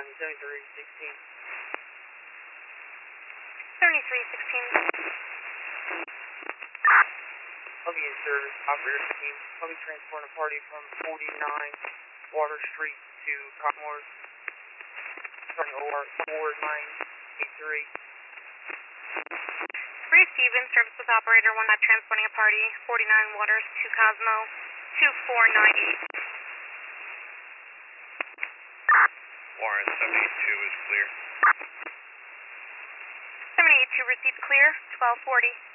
Captain 7316. 7316. I'll be in service, operator team. I'll be transporting a party from 49 Water Street to Cottonwood. Starting OR 4983. Bree Stevens, service with operator 19, transporting a party, 49 Waters to Cosmo, 2498. Warren 72 is clear. 782 received clear, 1240.